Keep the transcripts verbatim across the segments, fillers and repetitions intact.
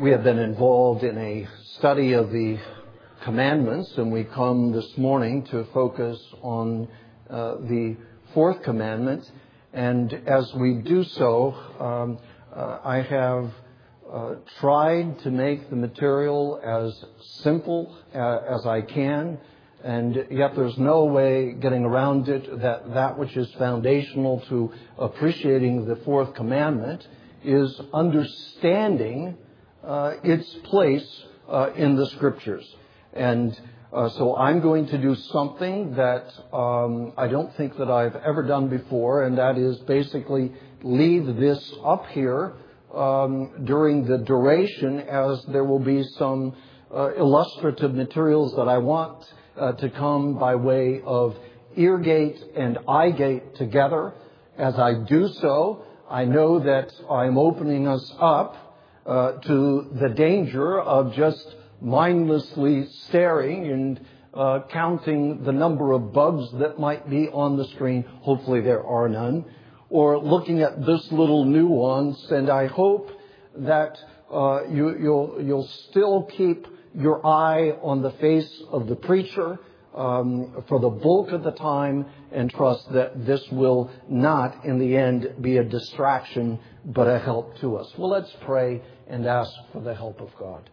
We have been involved in a study of the commandments, and we come this morning to focus on uh, the fourth commandment. And as we do so, um, uh, I have uh, tried to make the material as simple uh, as I can, and yet there's no way getting around it that that which is foundational to appreciating the fourth commandment is understanding uh, its place uh, in the Scriptures. And uh, so I'm going to do something that um, I don't think that I've ever done before, and that is basically leave this up here um, during the duration, as there will be some uh, illustrative materials that I want uh, to come by way of ear gate and eye gate together. As I do so, I know that I'm opening us up uh, to the danger of just mindlessly staring and uh, counting the number of bugs that might be on the screen. Hopefully there are none. Or looking at this little nuance, and I hope that uh, you, you'll, you'll still keep your eye on the face of the preacher um, for the bulk of the time, and trust that this will not, in the end, be a distraction, but a help to us. Well, let's pray and ask for the help of God.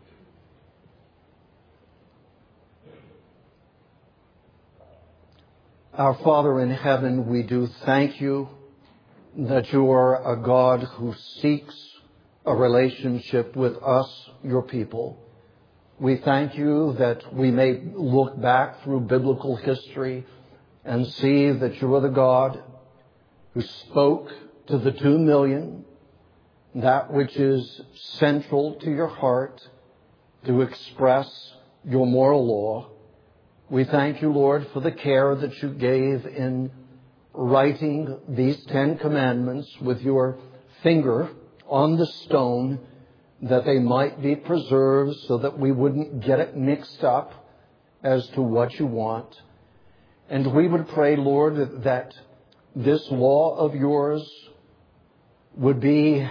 Our Father in heaven, we do thank you that you are a God who seeks a relationship with us, your people. We thank you that we may look back through biblical history and see that you are the God who spoke to the two million, that which is central to your heart, to express your moral law. We thank you, Lord, for the care that you gave in writing these Ten Commandments with your finger on the stone, that they might be preserved so that we wouldn't get it mixed up as to what you want. And we would pray, Lord, that this law of yours would be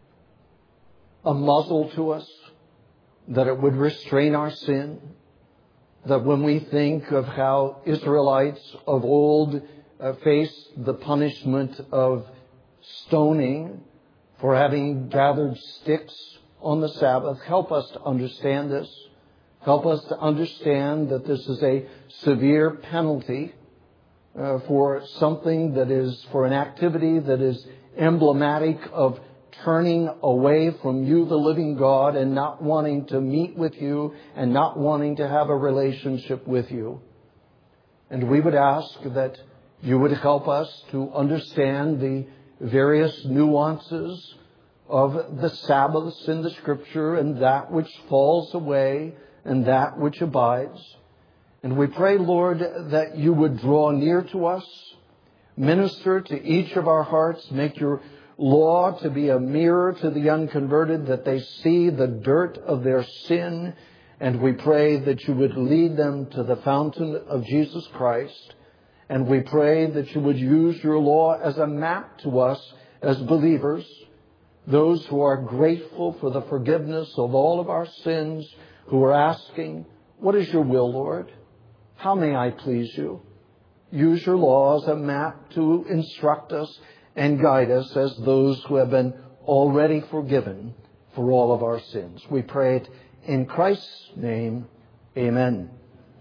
a muzzle to us, that it would restrain our sin, that when we think of how Israelites of old uh, faced the punishment of stoning for having gathered sticks on the Sabbath, help us to understand this. Help us to understand that this is a severe penalty uh, for something that is, for an activity that is emblematic of turning away from you, the living God, and not wanting to meet with you and not wanting to have a relationship with you. And we would ask that you would help us to understand the various nuances of the Sabbaths in the Scripture, and that which falls away and that which abides. And we pray, Lord, that you would draw near to us, minister to each of our hearts, make your law to be a mirror to the unconverted, that they see the dirt of their sin. And we pray that you would lead them to the fountain of Jesus Christ. And we pray that you would use your law as a map to us as believers, those who are grateful for the forgiveness of all of our sins, who are asking, what is your will, Lord? How may I please you? Use your law as a map to instruct us and guide us as those who have been already forgiven for all of our sins. We pray it in Christ's name. Amen.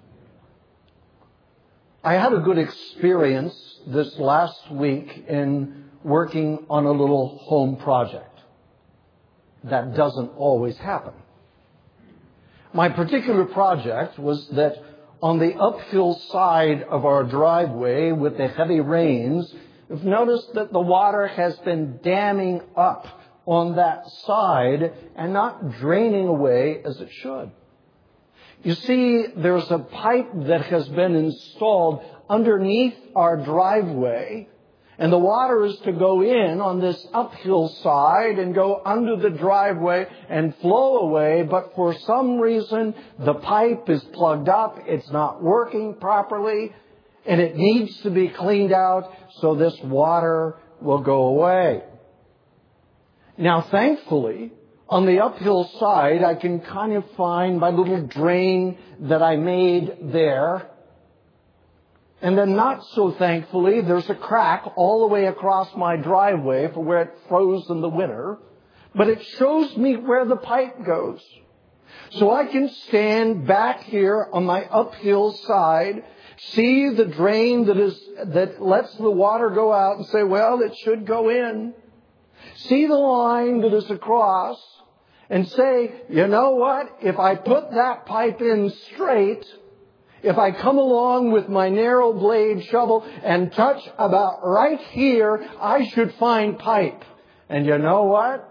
I had a good experience this last week in working on a little home project. That doesn't always happen. My particular project was that on the uphill side of our driveway with the heavy rains, I've noticed that the water has been damming up on that side and not draining away as it should. You see, there's a pipe that has been installed underneath our driveway, and the water is to go in on this uphill side and go under the driveway and flow away. But for some reason, the pipe is plugged up. It's not working properly, and it needs to be cleaned out so this water will go away. Now, thankfully, On the uphill side, I can kind of find my little drain that I made there. And then not so thankfully, there's a crack all the way across my driveway for where it froze in the winter. But it shows me where the pipe goes. So I can stand back here on my uphill side, see the drain that is that lets the water go out and say, well, it should go in. See the line that is across and say, you know what? If I put that pipe in straight, if I come along with my narrow blade shovel and touch about right here, I should find pipe. And you know what?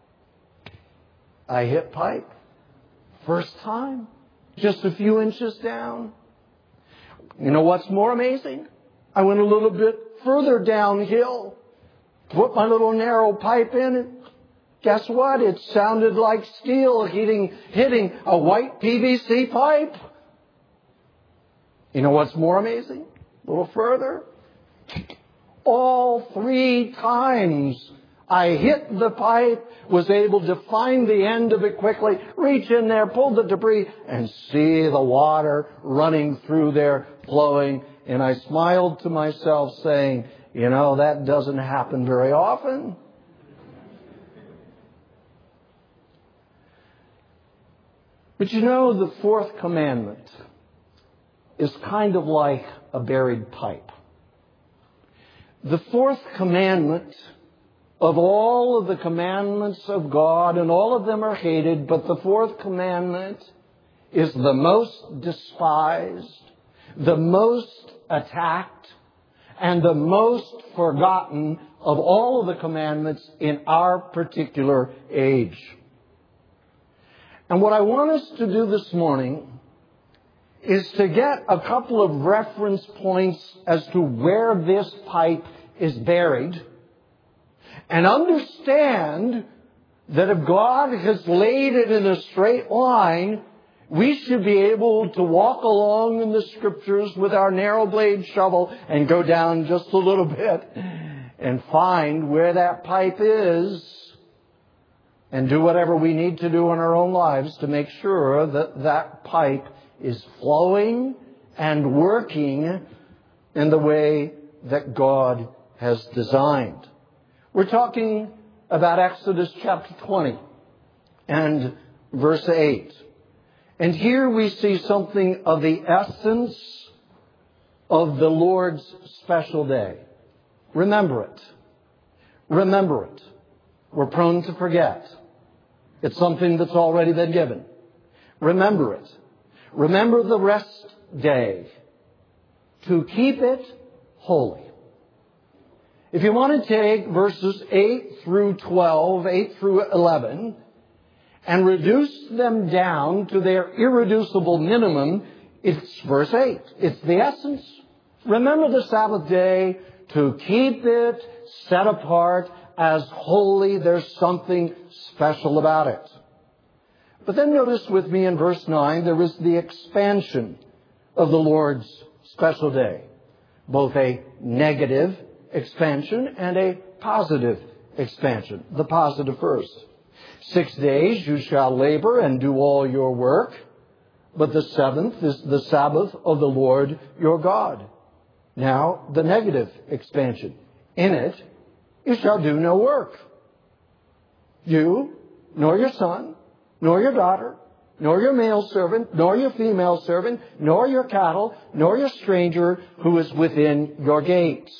I hit pipe. First time. Just a few inches down. You know what's more amazing? I went a little bit further downhill. Put my little narrow pipe in. Guess what? It sounded like steel hitting, hitting a white P V C pipe. You know what's more amazing? A little further. All three times I hit the pipe, was able to find the end of it quickly, reach in there, pull the debris, and see the water running through there, flowing. And I smiled to myself saying, you know, that doesn't happen very often. But you know, the fourth commandment is kind of like a buried pipe. The fourth commandment, of all of the commandments of God, and all of them are hated, but the fourth commandment is the most despised, the most attacked, and the most forgotten of all of the commandments in our particular age. And what I want us to do this morning is to get a couple of reference points as to where this pipe is buried, and understand that if God has laid it in a straight line, we should be able to walk along in the Scriptures with our narrow blade shovel and go down just a little bit and find where that pipe is and do whatever we need to do in our own lives to make sure that that pipe is flowing and working in the way that God has designed. We're talking about Exodus chapter twenty and verse eight. And here we see something of the essence of the Lord's special day. Remember it. Remember it. We're prone to forget. It's something that's already been given. Remember it. Remember the rest day, to keep it holy. If you want to take verses eight through twelve, eight through eleven, and reduce them down to their irreducible minimum, it's verse eight. It's the essence. Remember the Sabbath day, to keep it set apart as holy. There's something special about it. But then notice with me in verse nine, there is the expansion of the Lord's special day. Both a negative expansion and a positive expansion. The positive first. Six days you shall labor and do all your work, but the seventh is the Sabbath of the Lord your God. Now, the negative expansion. In it you shall do no work. You, nor your son, nor your daughter, nor your male servant, nor your female servant, nor your cattle, nor your stranger who is within your gates.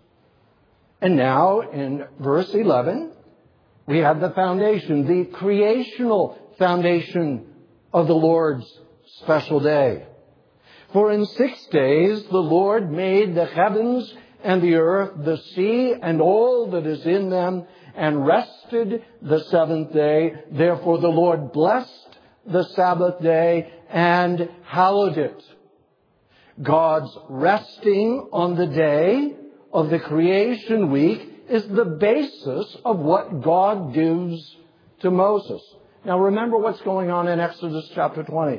And now, in verse eleven, we have the foundation, the creational foundation of the Lord's special day. For in six days the Lord made the heavens and the earth, the sea, and all that is in them, and rested the seventh day. Therefore the Lord blessed the Sabbath day and hallowed it. God's resting on the day of the creation week is the basis of what God gives to Moses. Now remember what's going on in Exodus chapter twenty.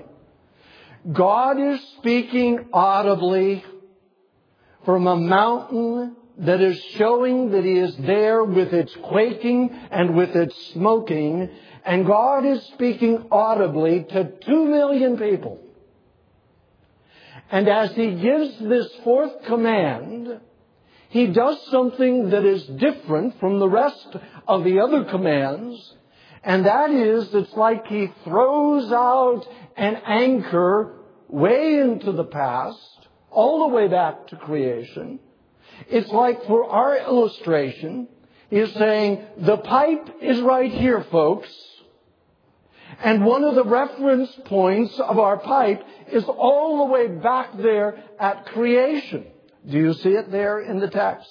God is speaking audibly from a mountain that is showing that He is there with its quaking and with its smoking, and God is speaking audibly to two million people. And as He gives this fourth command, He does something that is different from the rest of the other commands, and that is, it's like He throws out an anchor way into the past, all the way back to creation. It's like, for our illustration, He is saying, the pipe is right here, folks. And one of the reference points of our pipe is all the way back there at creation. Do you see it there in the text?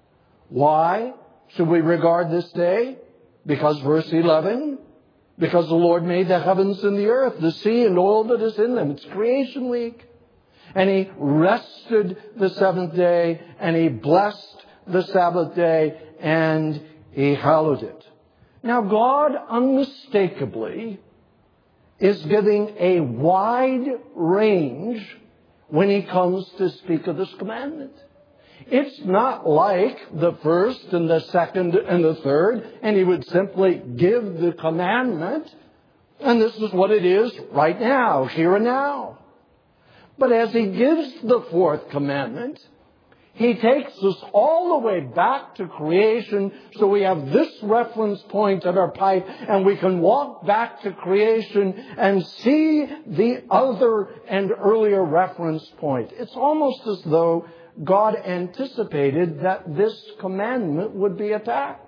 Why should we regard this day? Because verse eleven, because the Lord made the heavens and the earth, the sea and all that is in them. It's creation week. And He rested the seventh day, and He blessed the Sabbath day, and He hallowed it. Now, God unmistakably is giving a wide range when He comes to speak of this commandment. It's not like the first and the second and the third, and He would simply give the commandment, and this is what it is right now, here and now. But as He gives the fourth commandment, He takes us all the way back to creation, so we have this reference point at our pipe, and we can walk back to creation and see the other and earlier reference point. It's almost as though God anticipated that this commandment would be attacked.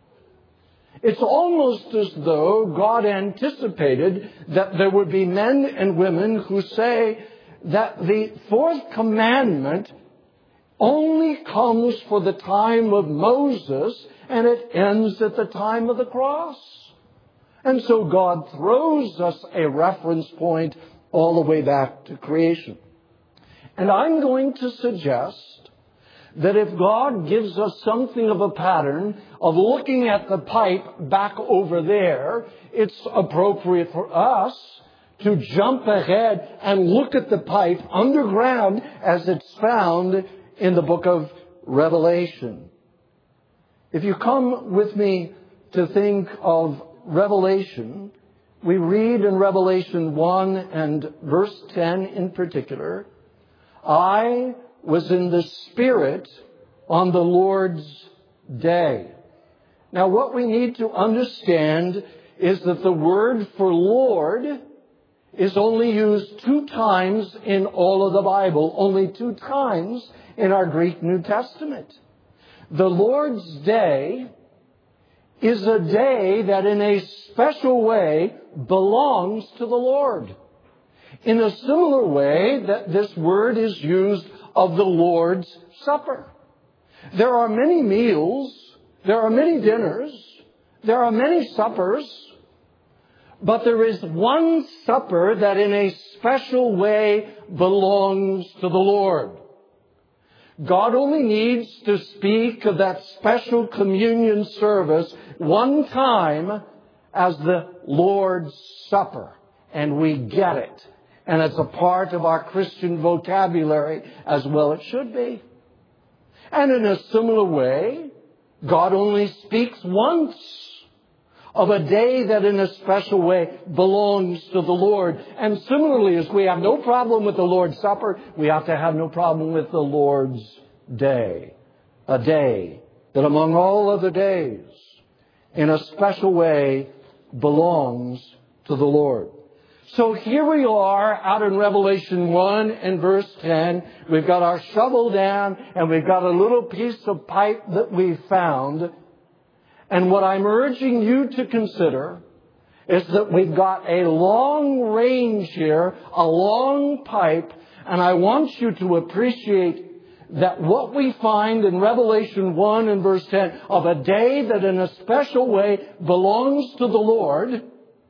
It's almost as though God anticipated that there would be men and women who say that the fourth commandment only comes for the time of Moses, and it ends at the time of the cross. And so God throws us a reference point all the way back to creation. And I'm going to suggest that if God gives us something of a pattern of looking at the pipe back over there, it's appropriate for us to jump ahead and look at the pipe underground as it's found in the book of Revelation. If you come with me to think of Revelation, we read in Revelation one and verse ten in particular, I was in the Spirit on the Lord's day. Now, what we need to understand is that the word for Lord is only used two times in all of the Bible, only two times in our Greek New Testament. The Lord's Day is a day that in a special way belongs to the Lord. In a similar way that this word is used of the Lord's Supper. There are many meals, there are many dinners, there are many suppers, but there is one supper that in a special way belongs to the Lord. God only needs to speak of that special communion service one time as the Lord's Supper, and we get it. And it's a part of our Christian vocabulary as well it should be. And in a similar way, God only speaks once of a day that in a special way belongs to the Lord. And similarly, as we have no problem with the Lord's Supper, we have to have no problem with the Lord's Day. A day that among all other days, in a special way, belongs to the Lord. So here we are out in Revelation one and verse ten. We've got our shovel down and we've got a little piece of pipe that we found. And what I'm urging you to consider is that we've got a long range here, a long pipe, and I want you to appreciate that what we find in Revelation one and verse ten of a day that in a special way belongs to the Lord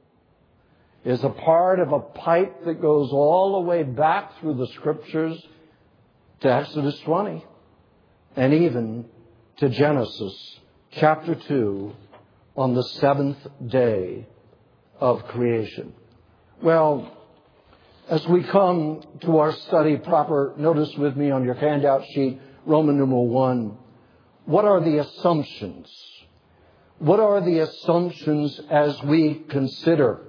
is a part of a pipe that goes all the way back through the Scriptures to Exodus twenty and even to Genesis chapter two on the seventh day of creation. Well, as we come to our study proper, notice with me on your handout sheet, Roman numeral one. what are the assumptions? What are the assumptions as we consider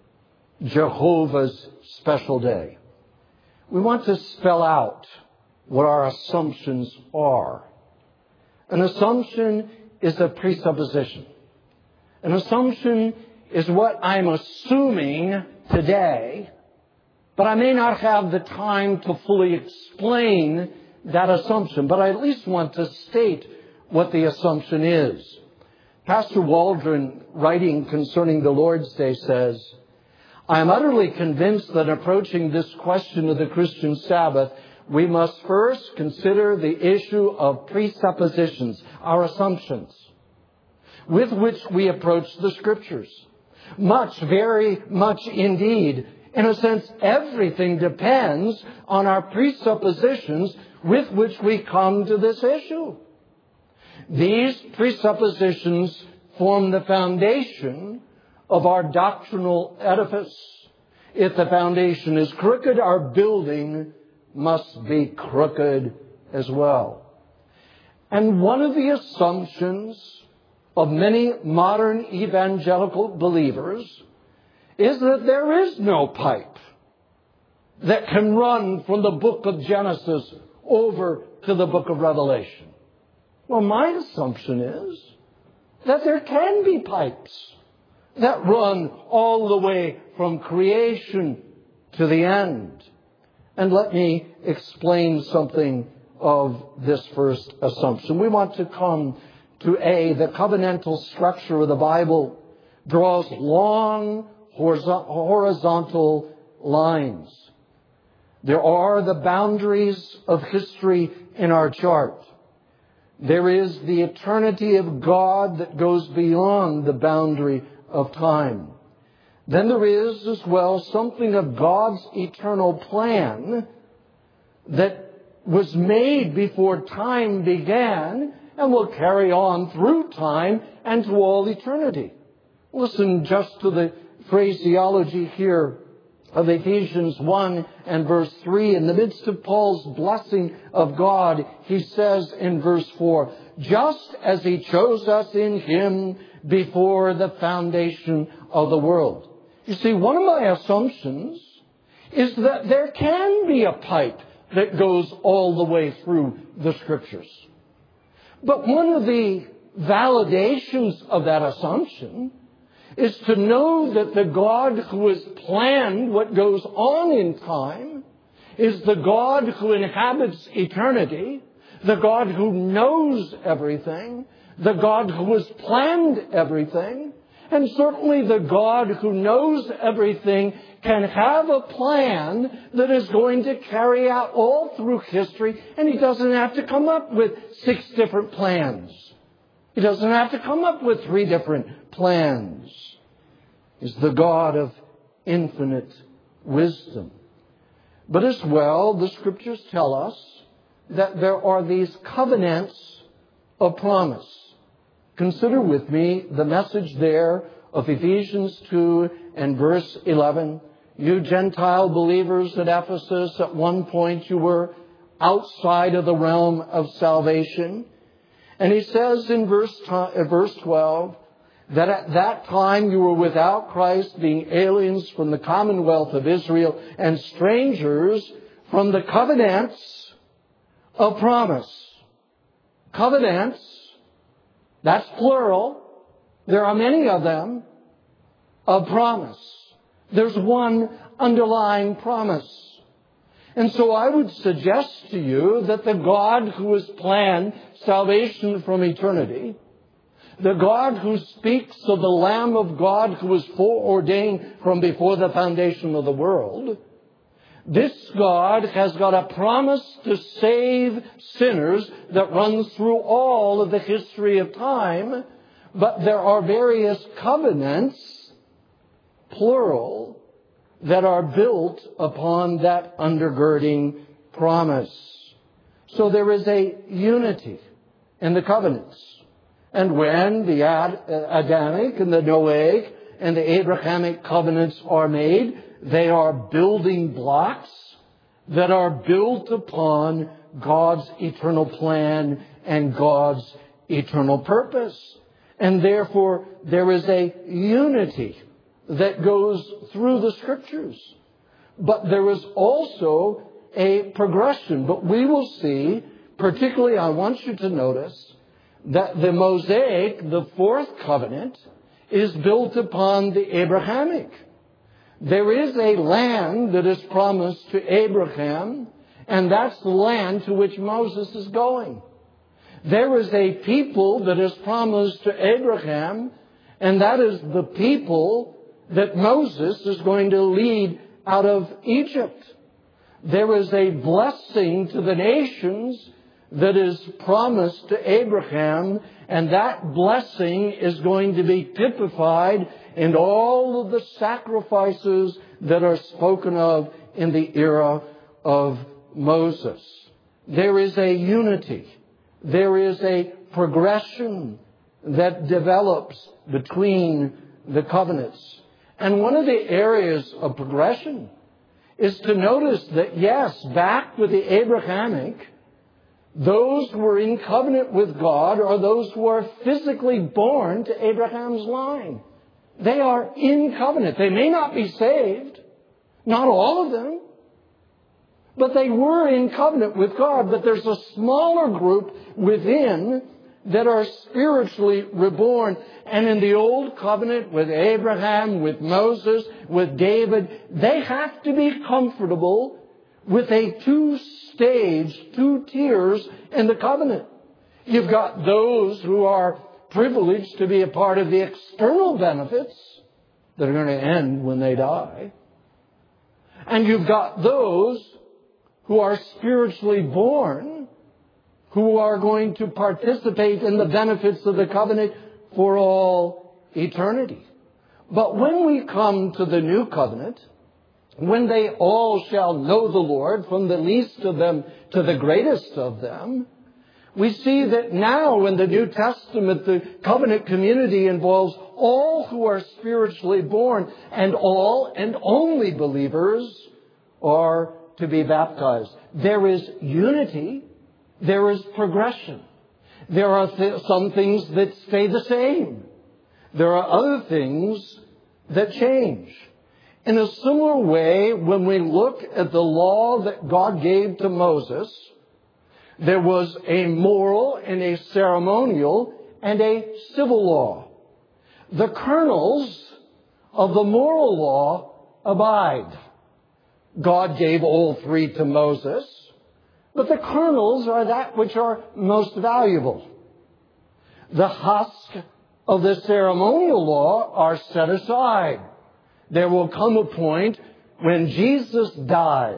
Jehovah's special day? We want to spell out what our assumptions are. An assumption is a presupposition. An assumption is what I'm assuming today, but I may not have the time to fully explain that assumption, but I at least want to state what the assumption is. Pastor Waldron, writing concerning the Lord's Day, says, I am utterly convinced that approaching this question of the Christian Sabbath, we must first consider the issue of presuppositions, our assumptions, with which we approach the Scriptures. Much, very much indeed. In a sense, everything depends on our presuppositions with which we come to this issue. These presuppositions form the foundation of our doctrinal edifice. If the foundation is crooked, our building must be crooked as well. And one of the assumptions of many modern evangelical believers is that there is no pipe that can run from the book of Genesis over to the book of Revelation. Well, my assumption is that there can be pipes that run all the way from creation to the end. And let me explain something of this first assumption. We want to come to A, the covenantal structure of the Bible draws long horizontal lines. There are the boundaries of history in our chart. There is the eternity of God that goes beyond the boundary of time. Then there is as well something of God's eternal plan that was made before time began and will carry on through time and to all eternity. Listen just to the phraseology here of Ephesians one and verse three. In the midst of Paul's blessing of God, he says in verse four, just as he chose us in him before the foundation of the world. You see, one of my assumptions is that there can be a pipe that goes all the way through the Scriptures. But one of the validations of that assumption is to know that the God who has planned what goes on in time is the God who inhabits eternity, the God who knows everything, the God who has planned everything, and certainly the God who knows everything can have a plan that is going to carry out all through history, and He doesn't have to come up with six different plans. He doesn't have to come up with three different plans. He's the God of infinite wisdom. But as well, the Scriptures tell us that there are these covenants of promise. Consider with me the message there of Ephesians two and verse eleven. You Gentile believers at Ephesus, at one point you were outside of the realm of salvation. And he says in verse twelve that at that time you were without Christ, being aliens from the commonwealth of Israel and strangers from the covenants of promise. Covenants, that's plural. There are many of them, of promise. There's one underlying promise. And so I would suggest to you that the God who has planned salvation from eternity, the God who speaks of the Lamb of God who was foreordained from before the foundation of the world, this God has got a promise to save sinners that runs through all of the history of time, but there are various covenants, plural, that are built upon that undergirding promise. So there is a unity in the covenants. And when the Adamic and the Noahic and the Abrahamic covenants are made, they are building blocks that are built upon God's eternal plan and God's eternal purpose. And therefore, there is a unity that goes through the Scriptures. But there is also a progression. But we will see, particularly I want you to notice, that the Mosaic, the fourth covenant, is built upon the Abrahamic. There is a land that is promised to Abraham, and that's the land to which Moses is going. There is a people that is promised to Abraham, and that is the people that Moses is going to lead out of Egypt. There is a blessing to the nations that is promised to Abraham, and that blessing is going to be typified in all of the sacrifices that are spoken of in the era of Moses. There is a unity. There is a progression that develops between the covenants. And one of the areas of progression is to notice that, yes, back with the Abrahamic, those who are in covenant with God are those who are physically born to Abraham's line. They are in covenant. They may not be saved, not all of them, but they were in covenant with God. But there's a smaller group within that are spiritually reborn. And in the Old Covenant with Abraham, with Moses, with David, they have to be comfortable with a two-stage, two tiers in the covenant. You've got those who are privileged to be a part of the external benefits that are going to end when they die. And you've got those who are spiritually born, who are going to participate in the benefits of the covenant for all eternity. But when we come to the new covenant, when they all shall know the Lord, from the least of them to the greatest of them, we see that now in the New Testament, the covenant community involves all who are spiritually born, and all and only believers are to be baptized. There is unity. There is progression. There are th- some things that stay the same. There are other things that change. In a similar way, when we look at the law that God gave to Moses, there was a moral and a ceremonial and a civil law. The kernels of the moral law abide. God gave all three to Moses, but the kernels are that which are most valuable. The husk of the ceremonial law are set aside. There will come a point when Jesus dies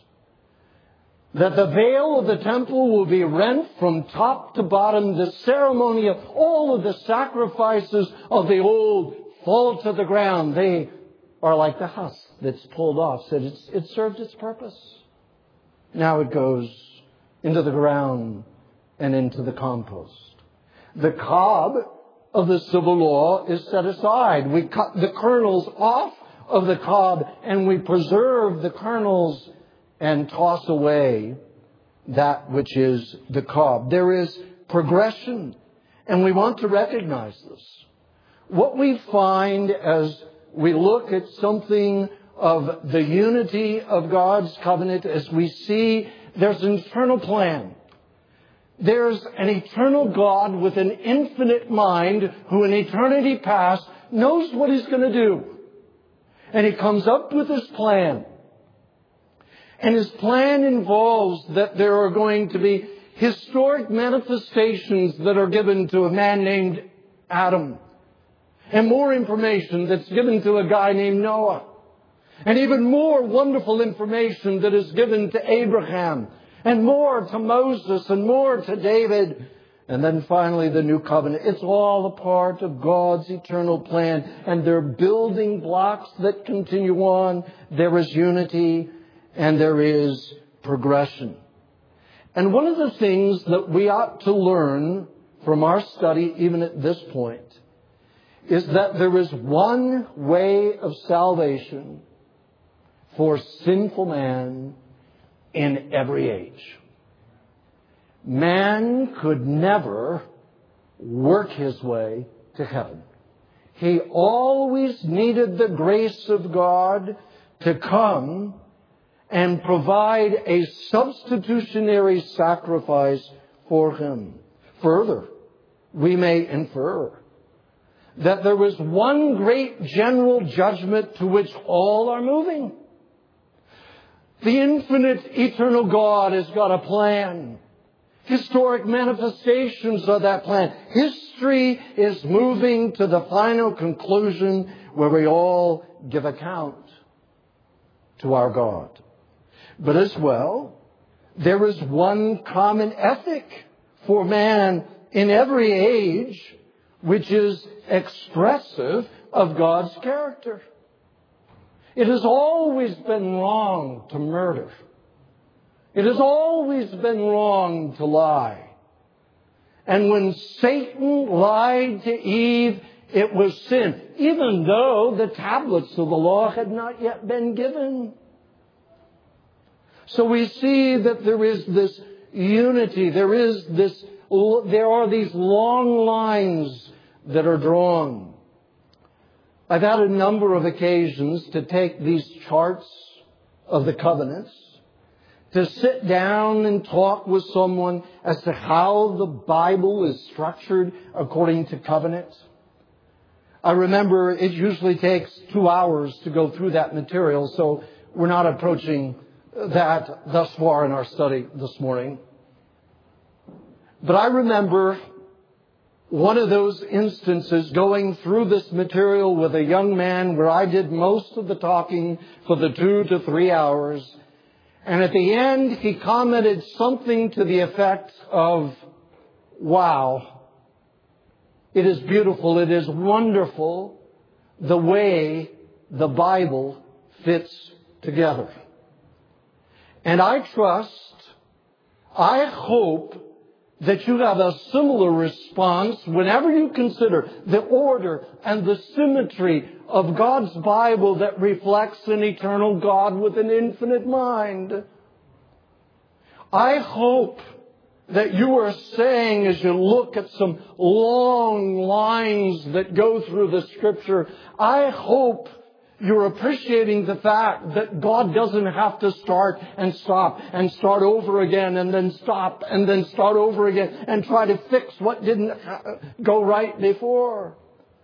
that the veil of the temple will be rent from top to bottom. The ceremony of all of the sacrifices of the old fall to the ground. They are like the husk that's pulled off. So it's, it served its purpose. Now it goes into the ground and into the compost. The cob of the civil law is set aside. We cut the kernels off of the cob and we preserve the kernels and toss away that which is the cob. There is progression, and we want to recognize this. What we find as we look at something of the unity of God's covenant, as we see there's an eternal plan. There's an eternal God with an infinite mind who in eternity past knows what He's going to do. And He comes up with His plan. And His plan involves that there are going to be historic manifestations that are given to a man named Adam. And more information that's given to a guy named Noah. And even more wonderful information that is given to Abraham. And more to Moses and more to David. And then finally the new covenant. It's all a part of God's eternal plan. And they're building blocks that continue on. There is unity and there is progression. And one of the things that we ought to learn from our study, even at this point, is that there is one way of salvation for sinful man in every age. Man could never work his way to heaven. He always needed the grace of God to come and provide a substitutionary sacrifice for him. Further, we may infer that there was one great general judgment to which all are moving. The infinite, eternal God has got a plan. Historic manifestations of that plan. History is moving to the final conclusion where we all give account to our God. But as well, there is one common ethic for man in every age, which is expressive of God's character. It has always been wrong to murder. It has always been wrong to lie. And when Satan lied to Eve, it was sin, even though the tablets of the law had not yet been given. So we see that there is this unity. There is this, there are these long lines that are drawn. I've had a number of occasions to take these charts of the covenants, to sit down and talk with someone as to how the Bible is structured according to covenant. I remember it usually takes two hours to go through that material, so we're not approaching that thus far in our study this morning. But I remember one of those instances going through this material with a young man where I did most of the talking for the two to three hours. And at the end, he commented something to the effect of, wow, it is beautiful, it is wonderful the way the Bible fits together. And I trust, I hope that you have a similar response whenever you consider the order and the symmetry of God's Bible that reflects an eternal God with an infinite mind. I hope that you are saying, as you look at some long lines that go through the Scripture, I hope you're appreciating the fact that God doesn't have to start and stop and start over again and then stop and then start over again and try to fix what didn't go right before.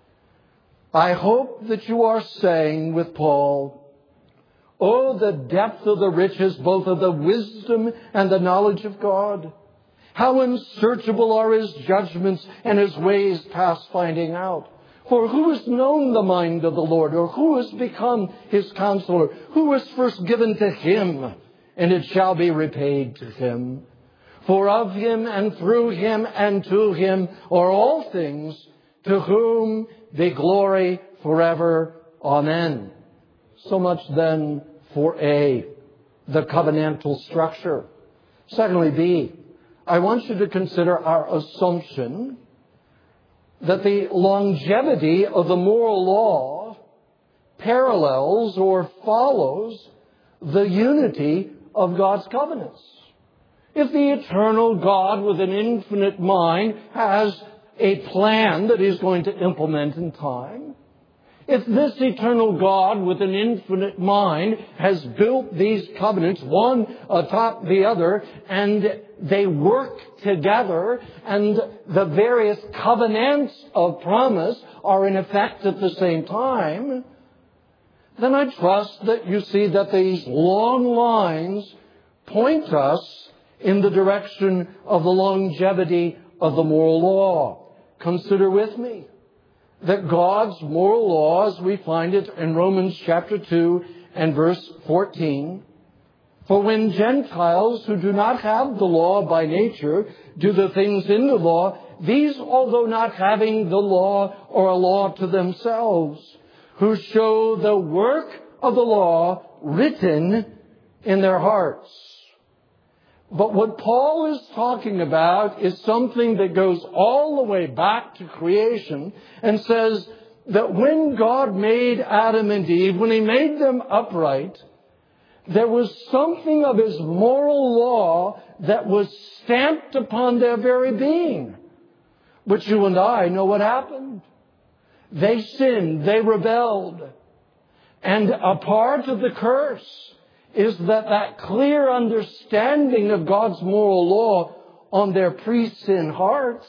I hope that you are saying with Paul, oh, the depth of the riches, both of the wisdom and the knowledge of God. How unsearchable are His judgments and His ways past finding out. For who has known the mind of the Lord, or who has become His counselor? Who was first given to Him, and it shall be repaid to Him? For of Him and through Him and to Him are all things, to whom be glory forever. Amen. So much then for A, the covenantal structure. Secondly, B, I want you to consider our assumption that the longevity of the moral law parallels or follows the unity of God's covenants. If the eternal God with an infinite mind has a plan that He's going to implement in time, if this eternal God with an infinite mind has built these covenants, one atop the other, and they work together, and the various covenants of promise are in effect at the same time, then I trust that you see that these long lines point us in the direction of the longevity of the moral law. Consider with me that God's moral law, as we find it in Romans chapter two and verse fourteen, for when Gentiles who do not have the law by nature do the things in the law, these, although not having the law, are a law to themselves, who show the work of the law written in their hearts. But what Paul is talking about is something that goes all the way back to creation and says that when God made Adam and Eve, when He made them upright, there was something of His moral law that was stamped upon their very being. But you and I know what happened. They sinned. They rebelled. And a part of the curse is that that clear understanding of God's moral law on their pre-sin hearts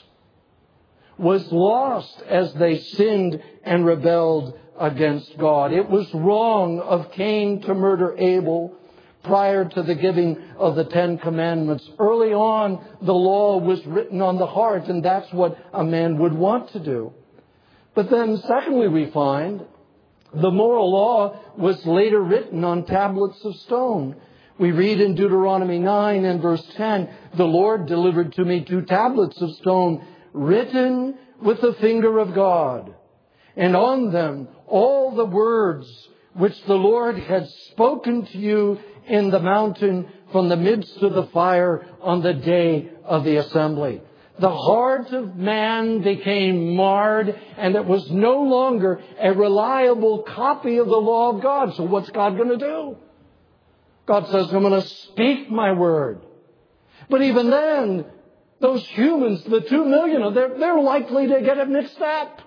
was lost as they sinned and rebelled against God. It was wrong of Cain to murder Abel prior to the giving of the Ten Commandments. Early on, the law was written on the heart, and that's what a man would want to do. But then, secondly, we find the moral law was later written on tablets of stone. We read in Deuteronomy nine and verse ten, "The Lord delivered to me two tablets of stone, written with the finger of God, and on them all the words which the Lord had spoken to you in the mountain from the midst of the fire on the day of the assembly." The heart of man became marred, and it was no longer a reliable copy of the law of God. So what's God going to do? God says, I'm going to speak my word. But even then, those humans, the two million, they're, they're likely to get it mixed up.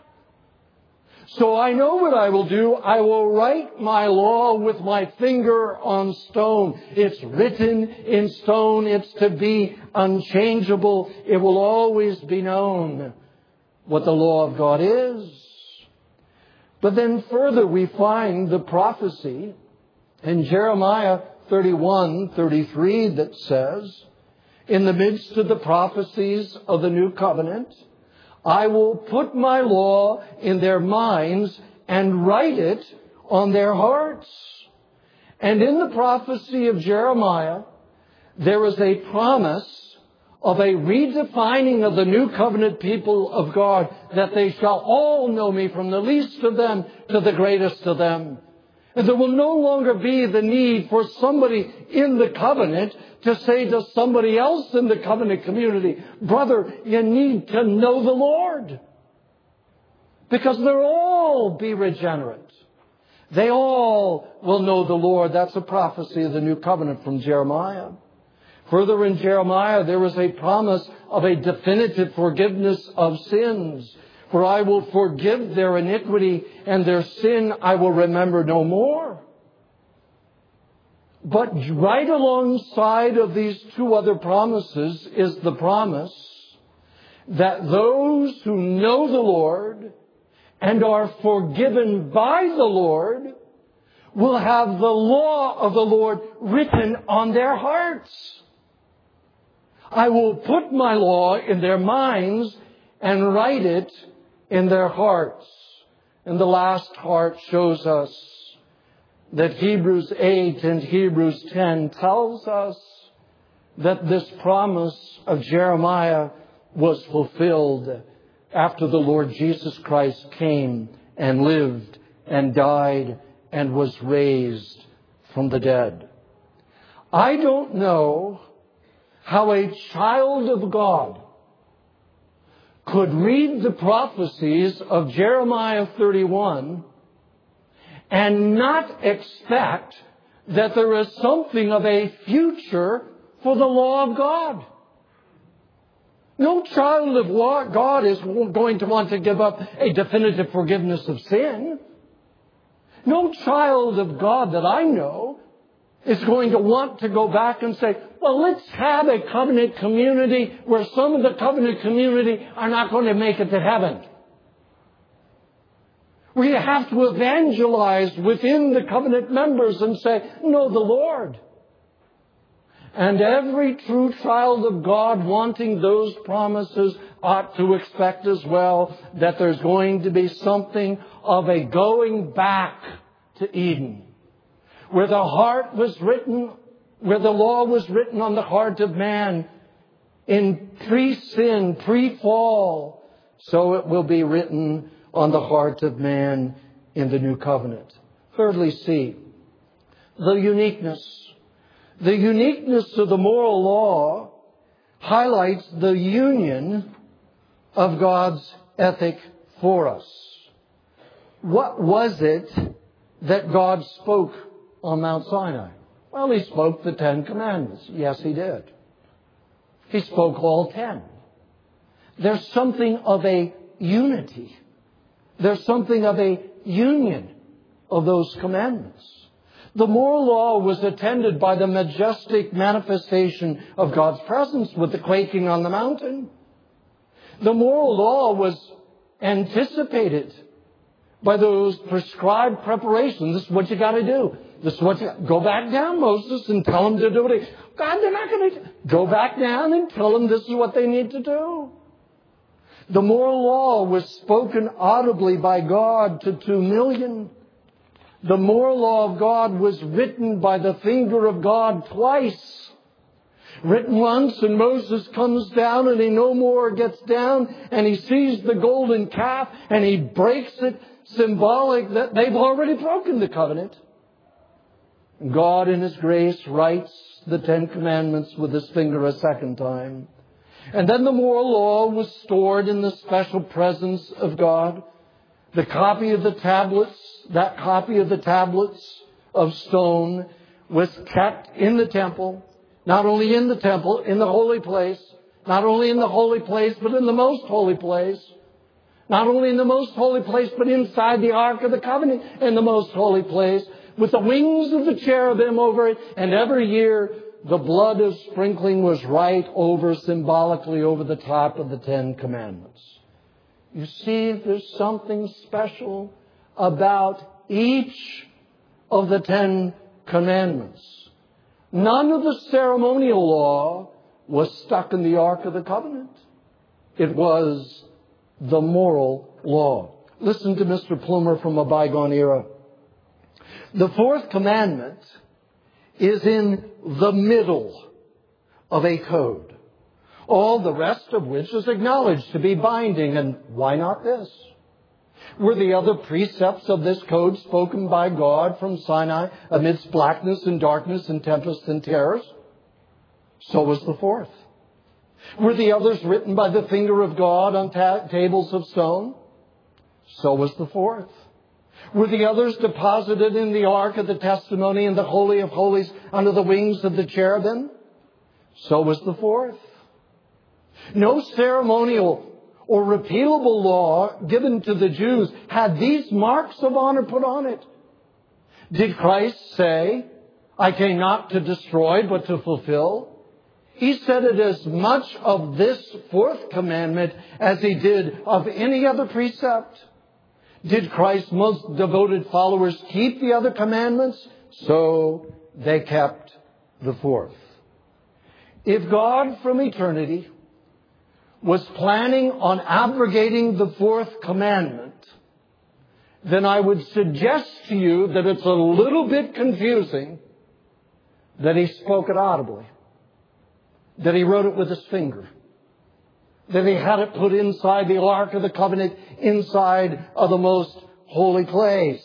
So I know what I will do. I will write my law with my finger on stone. It's written in stone. It's to be unchangeable. It will always be known what the law of God is. But then further we find the prophecy in Jeremiah thirty-one, thirty-three that says, in the midst of the prophecies of the new covenant, I will put my law in their minds and write it on their hearts. And in the prophecy of Jeremiah, there is a promise of a redefining of the new covenant people of God, that they shall all know me, from the least of them to the greatest of them. And there will no longer be the need for somebody in the covenant to say to somebody else in the covenant community, brother, you need to know the Lord. Because they'll all be regenerate. They all will know the Lord. That's a prophecy of the new covenant from Jeremiah. Further in Jeremiah, there is a promise of a definitive forgiveness of sins. For I will forgive their iniquity, and their sin I will remember no more. But right alongside of these two other promises is the promise that those who know the Lord and are forgiven by the Lord will have the law of the Lord written on their hearts. I will put my law in their minds and write it in their hearts. And the last part shows us that Hebrews eight and Hebrews ten tells us that this promise of Jeremiah was fulfilled after the Lord Jesus Christ came and lived and died and was raised from the dead. I don't know how a child of God could read the prophecies of Jeremiah thirty-one and not expect that there is something of a future for the law of God. No child of God is going to want to give up a definitive forgiveness of sin. No child of God that I know is going to want to go back and say, well, let's have a covenant community where some of the covenant community are not going to make it to heaven. We have to evangelize within the covenant members and say, know the Lord. And every true child of God wanting those promises ought to expect as well that there's going to be something of a going back to Eden, where the heart was written, where the law was written on the heart of man in pre-sin, pre-fall, so it will be written on the heart of man in the new covenant. Thirdly, see the uniqueness. The uniqueness of the moral law highlights the union of God's ethic for us. What was it that God spoke on Mount Sinai? Well, He spoke the Ten Commandments. Yes, He did. He spoke all ten. there's something of a unity. There's something of a union of those commandments. The moral law was attended by the majestic manifestation of God's presence with the quaking on the mountain. The moral law was anticipated by those prescribed preparations. This is what you got to do. This is what you go back down, Moses, and tell them to do it. God, they're not going to go back down and tell them this is what they need to do. The moral law was spoken audibly by God to two million. The moral law of God was written by the finger of God twice. Written once, and Moses comes down and he no more gets down and he sees the golden calf and he breaks it, symbolic that they've already broken the covenant. God in His grace writes the Ten Commandments with His finger a second time. And then the moral law was stored in the special presence of God. The copy of the tablets, that copy of the tablets of stone was kept in the temple. Not only in the temple, in the holy place. Not only in the holy place, but in the most holy place. Not only in the most holy place, but inside the Ark of the Covenant in the most holy place. With the wings of the cherubim over it. And every year, the blood of sprinkling was right over, symbolically over the top of the Ten Commandments. You see, there's something special about each of the Ten Commandments. None of the ceremonial law was stuck in the Ark of the Covenant. It was the moral law. Listen to Mister Plumer from a bygone era. The fourth commandment is in the middle of a code, all the rest of which is acknowledged to be binding. And why not this? Were the other precepts of this code spoken by God from Sinai amidst blackness and darkness and tempests and terrors? So was the fourth. Were the others written by the finger of God on ta- tables of stone? So was the fourth. Were the others deposited in the Ark of the Testimony in the Holy of Holies under the wings of the cherubim? So was the fourth. No ceremonial or repealable law given to the Jews had these marks of honor put on it. Did Christ say, I came not to destroy but to fulfill? He said it as much of this fourth commandment as He did of any other precept. Did Christ's most devoted followers keep the other commandments? So they kept the fourth. If God from eternity was planning on abrogating the fourth commandment, then I would suggest to you that it's a little bit confusing that He spoke it audibly, that He wrote it with His finger, that He had it put inside the Ark of the Covenant, inside of the most holy place.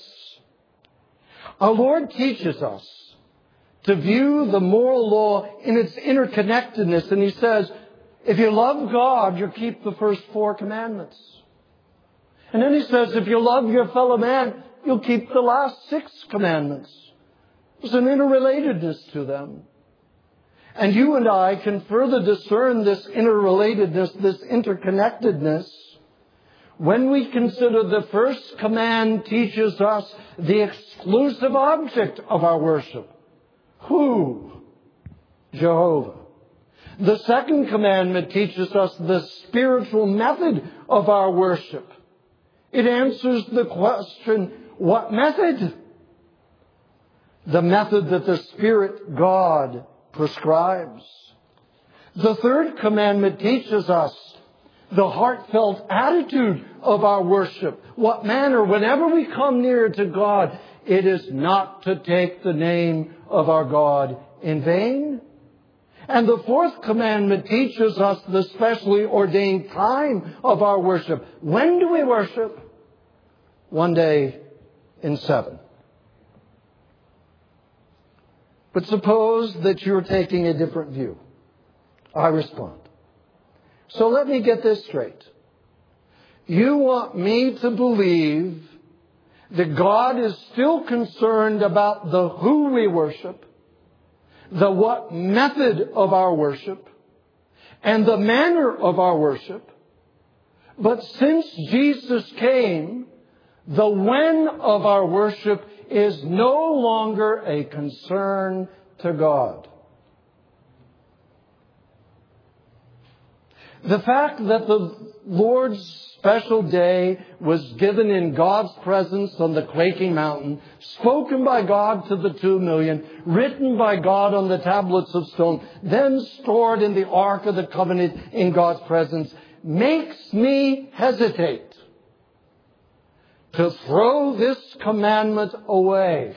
Our Lord teaches us to view the moral law in its interconnectedness, and He says, if you love God, you keep the first four commandments. And then He says, if you love your fellow man, you'll keep the last six commandments. There's an interrelatedness to them. And you and I can further discern this interrelatedness, this interconnectedness, when we consider the first command teaches us the exclusive object of our worship. Who? Jehovah. The second commandment teaches us the spiritual method of our worship. It answers the question, what method? The method that the Spirit God prescribes. The third commandment teaches us the heartfelt attitude of our worship. What manner, whenever we come near to God, it is not to take the name of our God in vain. And the fourth commandment teaches us the specially ordained time of our worship. When do we worship? One day in seven. But suppose that you're taking a different view. I respond. So let me get this straight. You want me to believe that God is still concerned about the who we worship, the what method of our worship, and the manner of our worship, But since Jesus came, the when of our worship is no longer a concern to God. The fact that the Lord's special day was given in God's presence on the quaking mountain, spoken by God to the two million, written by God on the tablets of stone, then stored in the Ark of the Covenant in God's presence, makes me hesitate to throw this commandment away.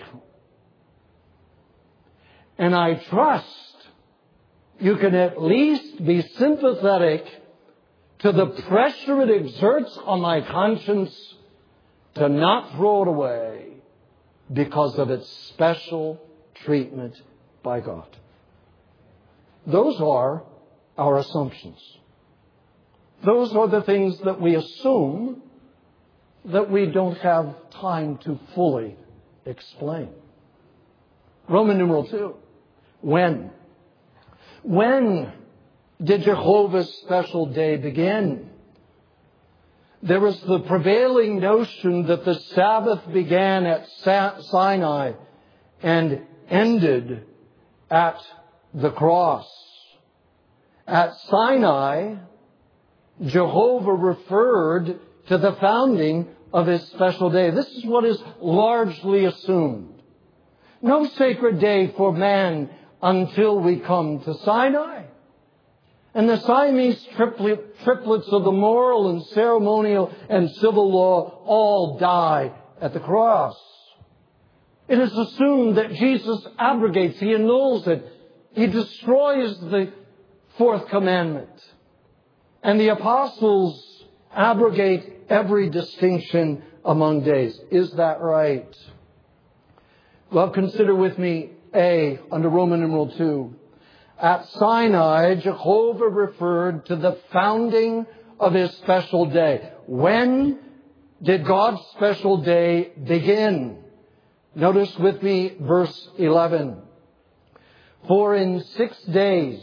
And I trust you can at least be sympathetic to the pressure it exerts on my conscience to not throw it away because of its special treatment by God. Those are our assumptions. Those are the things that we assume that we don't have time to fully explain. Roman numeral two. When? When did Jehovah's special day begin? There was the prevailing notion that the Sabbath began at Sinai and ended at the cross. At Sinai, Jehovah referred to the founding of His special day. This is what is largely assumed. No sacred day for man until we come to Sinai. And the Siamese triplet, triplets of the moral and ceremonial and civil law all die at the cross. It is assumed that Jesus abrogates, He annuls it, He destroys the fourth commandment. And the apostles abrogate every distinction among days. Is that right? Well, consider with me A, under Roman numeral two. At Sinai, Jehovah referred to the founding of His special day. When did God's special day begin? Notice with me verse eleven. For in six days,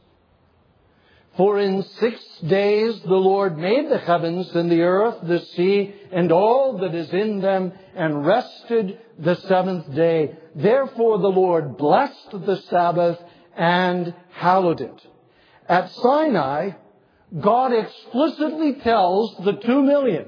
for in six days the Lord made the heavens and the earth, the sea, and all that is in them, and rested the seventh day. Therefore the Lord blessed the Sabbath and hallowed it. At Sinai, God explicitly tells the two million,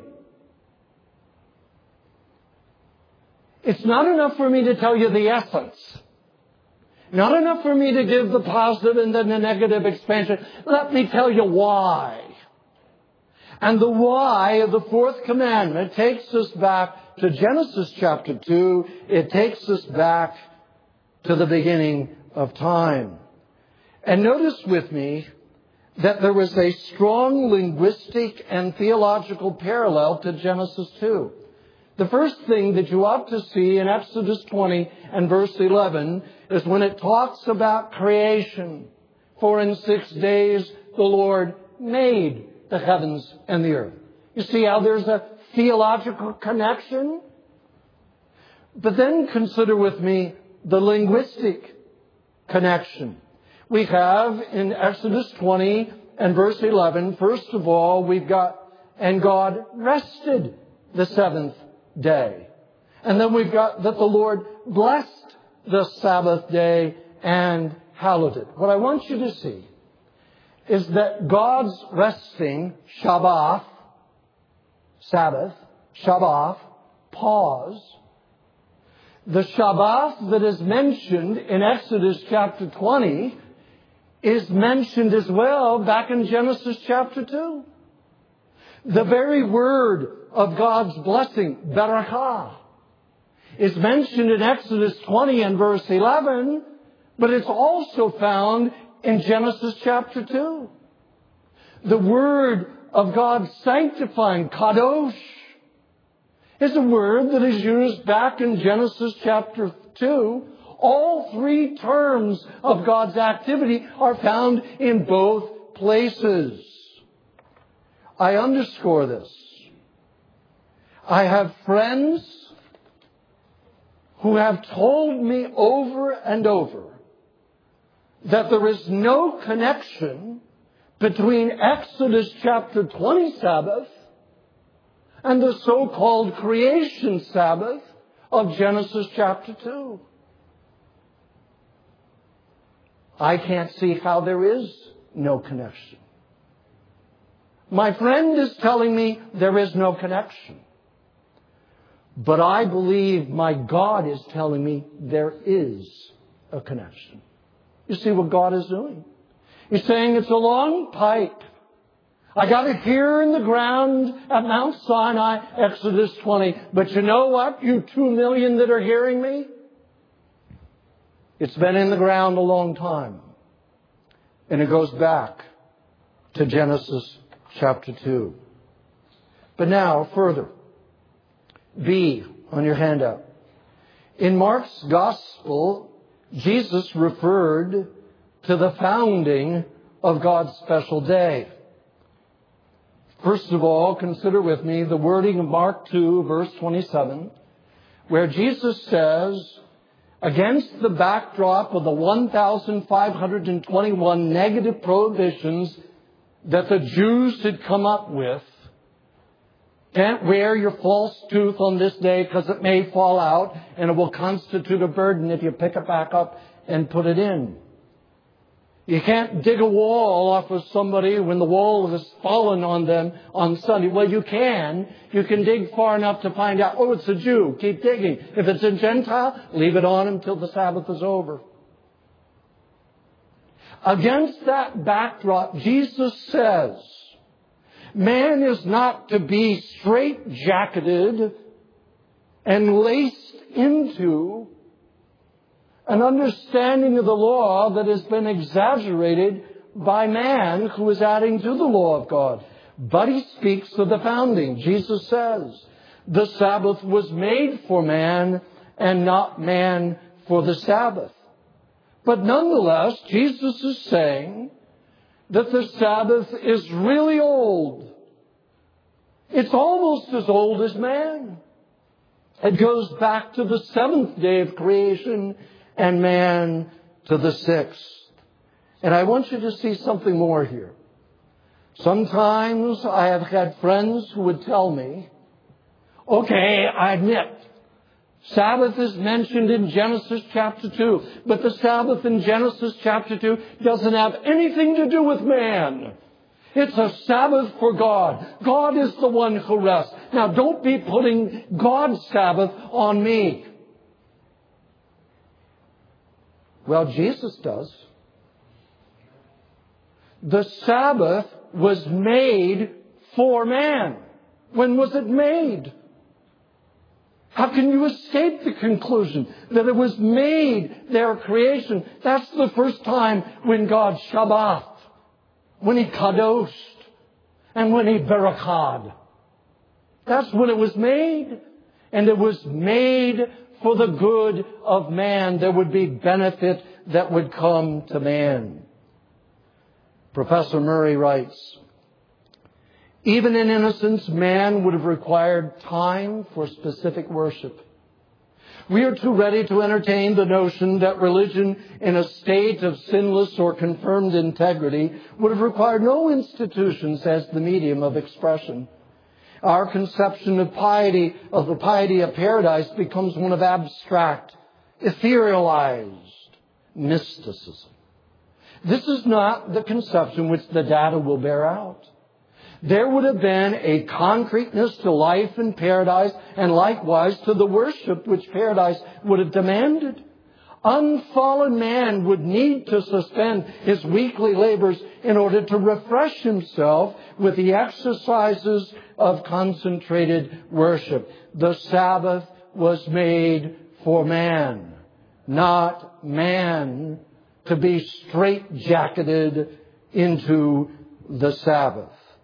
it's not enough for me to tell you the essence. Not enough for me to give the positive and then the negative expansion. Let me tell you why. And the why of the fourth commandment takes us back to Genesis chapter two. It takes us back to the beginning of time. And notice with me that there was a strong linguistic and theological parallel to Genesis two. The first thing that you ought to see in Exodus twenty and verse eleven is when it talks about creation. For in six days the Lord made the heavens and the earth. You see how there's a theological connection? But then consider with me the linguistic connection. We have in Exodus twenty and verse eleven, first of all, we've got, and God rested the seventh day. And then we've got that the Lord blessed the Sabbath day and hallowed it. What I want you to see is that God's resting, Shabbat, Sabbath, Shabbat, pause. The Shabbat that is mentioned in Exodus chapter twenty is mentioned as well back in Genesis chapter two. The very word of God's blessing, barakah, is mentioned in Exodus twenty and verse eleven, but it's also found in Genesis chapter two. The word of God sanctifying, kadosh, is a word that is used back in Genesis chapter two. All three terms of God's activity are found in both places. I underscore this. I have friends who have told me over and over that there is no connection between Exodus chapter twenty Sabbath and the so-called creation Sabbath of Genesis chapter two. I can't see how there is no connection. My friend is telling me there is no connection. But I believe my God is telling me there is a connection. You see what God is doing? He's saying it's a long pipe. I got it here in the ground at Mount Sinai, Exodus twenty. But you know what, you two million that are hearing me? It's been in the ground a long time. And it goes back to Genesis chapter two. But now, further. B, on your handout. In Mark's Gospel, Jesus referred to the founding of God's special day. First of all, consider with me the wording of Mark two, verse twenty-seven, where Jesus says, against the backdrop of the one thousand five hundred twenty-one negative prohibitions that the Jews had come up with, can't wear your false tooth on this day because it may fall out and it will constitute a burden if you pick it back up and put it in. You can't dig a wall off of somebody when the wall has fallen on them on Sunday. Well, you can. You can dig far enough to find out, oh, it's a Jew. Keep digging. If it's a Gentile, leave it on until the Sabbath is over. Against that backdrop, Jesus says, man is not to be straight-jacketed and laced into an understanding of the law that has been exaggerated by man who is adding to the law of God. But he speaks of the founding. Jesus says, the Sabbath was made for man and not man for the Sabbath. But nonetheless, Jesus is saying that the Sabbath is really old. It's almost as old as man. It goes back to the seventh day of creation and man to the sixth. And I want you to see something more here. Sometimes I have had friends who would tell me, okay, I admit, Sabbath is mentioned in Genesis chapter two, but the Sabbath in Genesis chapter two doesn't have anything to do with man. It's a Sabbath for God. God is the one who rests. Now, don't be putting God's Sabbath on me. Well, Jesus does. The Sabbath was made for man. When was it made? How can you escape the conclusion that it was made, their creation? That's the first time when God Shabbat, when He Kadoshed, and when He Barakad. That's when it was made. And it was made for the good of man. There would be benefit that would come to man. Professor Murray writes, even in innocence, man would have required time for specific worship. We are too ready to entertain the notion that religion in a state of sinless or confirmed integrity would have required no institutions as the medium of expression. Our conception of piety, of the piety of paradise, becomes one of abstract, etherealized mysticism. This is not the conception which the data will bear out. There would have been a concreteness to life in paradise and likewise to the worship which paradise would have demanded. Unfallen man would need to suspend his weekly labors in order to refresh himself with the exercises of concentrated worship. The Sabbath was made for man, not man to be straitjacketed into the Sabbath.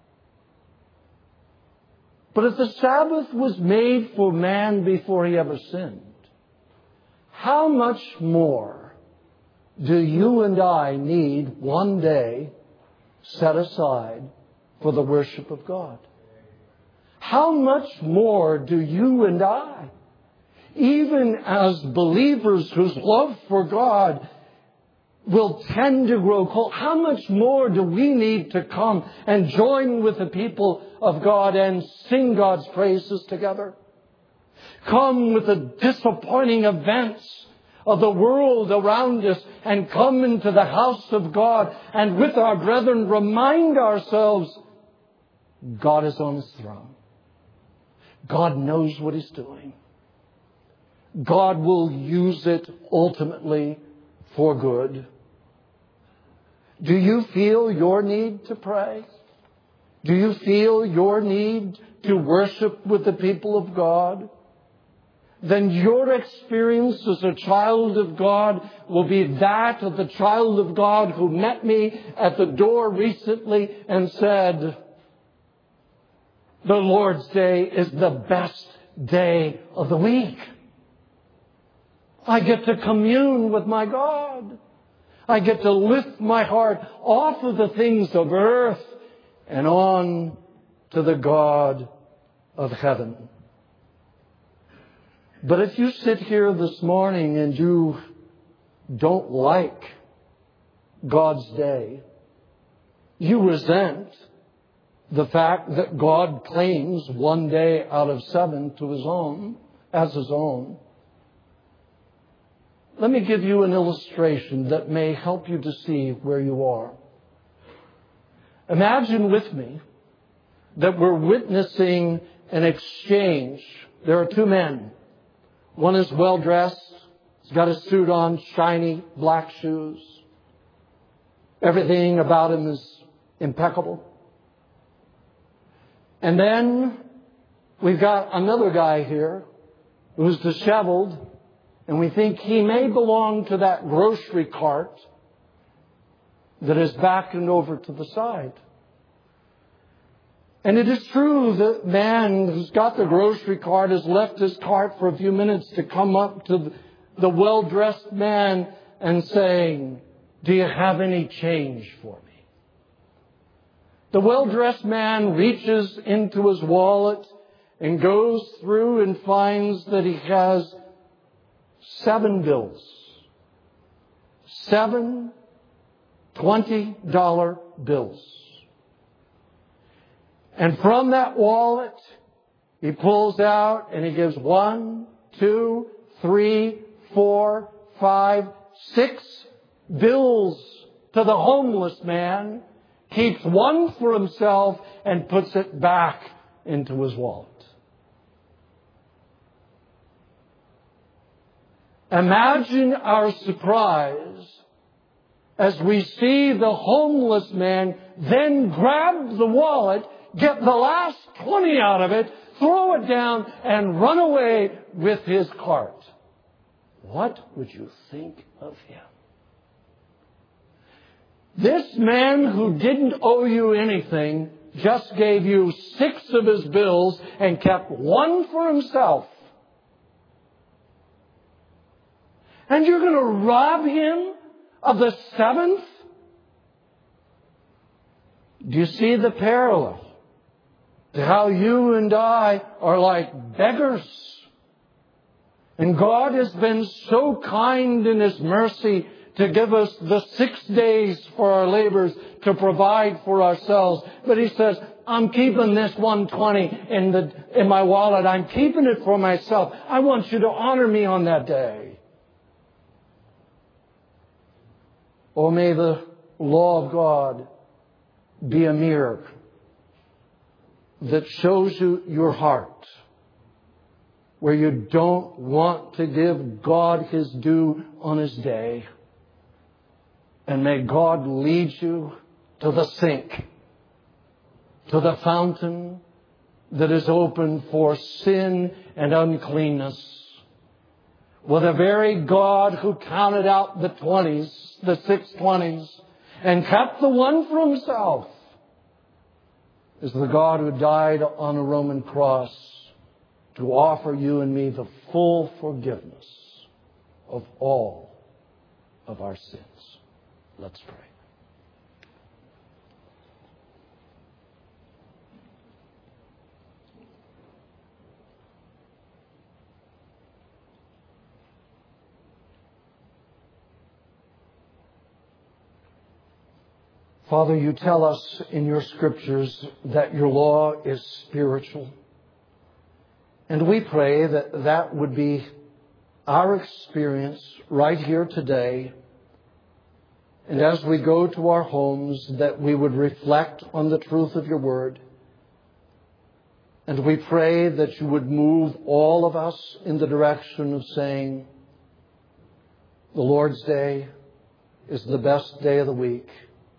But if the Sabbath was made for man before he ever sinned, how much more do you and I need one day set aside for the worship of God? How much more do you and I, even as believers whose love for God will tend to grow cold. How much more do we need to come and join with the people of God and sing God's praises together? Come with the disappointing events of the world around us and come into the house of God and with our brethren remind ourselves God is on His throne. God knows what He's doing. God will use it ultimately for good. Do you feel your need to pray? Do you feel your need to worship with the people of God? Then your experience as a child of God will be that of the child of God who met me at the door recently and said, the Lord's Day is the best day of the week. I get to commune with my God. I get to lift my heart off of the things of earth and on to the God of heaven. But if you sit here this morning and you don't like God's day, you resent the fact that God claims one day out of seven to His own, as His own. Let me give you an illustration that may help you to see where you are. Imagine with me that we're witnessing an exchange. There are two men. One is well-dressed. He's got a suit on, shiny black shoes. Everything about him is impeccable. And then we've got another guy here who's disheveled, and we think he may belong to that grocery cart that is backed over to the side. And it is true that man who's got the grocery cart has left his cart for a few minutes to come up to the well-dressed man and saying, do you have any change for me? The well-dressed man reaches into his wallet and goes through and finds that he has seven bills. Seven twenty-dollar bills. And from that wallet, he pulls out and he gives one, two, three, four, five, six bills to the homeless man, keeps one for himself, and puts it back into his wallet. Imagine our surprise as we see the homeless man then grab the wallet, get the last twenty out of it, throw it down, and run away with his cart. What would you think of him? This man who didn't owe you anything just gave you six of his bills and kept one for himself. And you're going to rob him of the seventh? Do you see the parallel to how you and I are like beggars? And God has been so kind in His mercy to give us the six days for our labors to provide for ourselves. But He says, I'm keeping this one twenty in the in my wallet. I'm keeping it for myself. I want you to honor me on that day. Oh, may the law of God be a mirror that shows you your heart, where you don't want to give God His due on His day. And may God lead you to the sink, to the fountain that is open for sin and uncleanness. Well, the very God who counted out the twenties, the six twenties, and kept the one for Himself, is the God who died on a Roman cross to offer you and me the full forgiveness of all of our sins. Let's pray. Father, you tell us in your scriptures that your law is spiritual. And we pray that that would be our experience right here today. And as we go to our homes, that we would reflect on the truth of your word. And we pray that you would move all of us in the direction of saying, the Lord's Day is the best day of the week.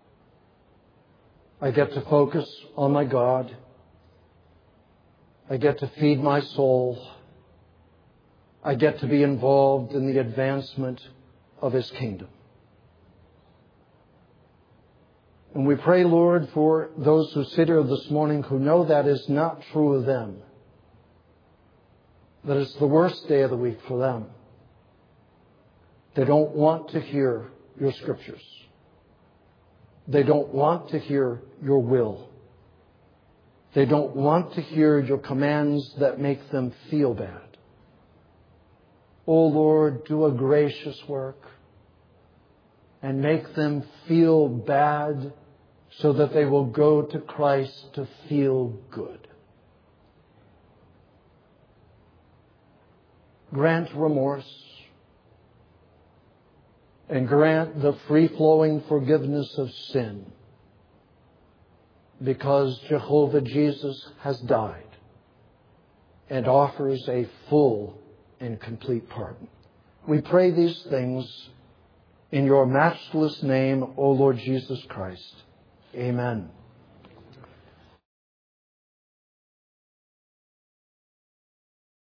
I get to focus on my God. I get to feed my soul. I get to be involved in the advancement of His kingdom. And we pray, Lord, for those who sit here this morning who know that is not true of them. That it's the worst day of the week for them. They don't want to hear your scriptures. They don't want to hear your will. They don't want to hear your commands that make them feel bad. Oh Lord, do a gracious work and make them feel bad so that they will go to Christ to feel good. Grant remorse and grant the free-flowing forgiveness of sin, because Jehovah Jesus has died and offers a full and complete pardon. We pray these things in your matchless name, O Lord Jesus Christ. Amen.